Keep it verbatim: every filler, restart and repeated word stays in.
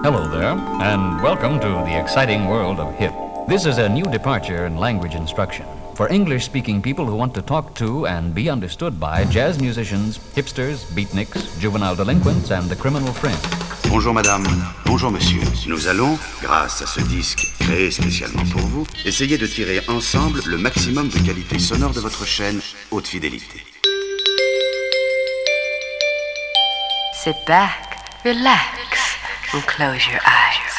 Hello there, and welcome to the exciting world of hip. This is a new departure in language instruction for English-speaking people who want to talk to and be understood by jazz musicians, hipsters, beatniks, juvenile delinquents, and the criminal fringe. Bonjour madame, bonjour monsieur. Nous allons, grâce à ce disque créé spécialement pour vous, essayer de tirer ensemble le maximum de qualité sonore de votre chaîne haute fidélité. Sit back, relax, and close your eyes.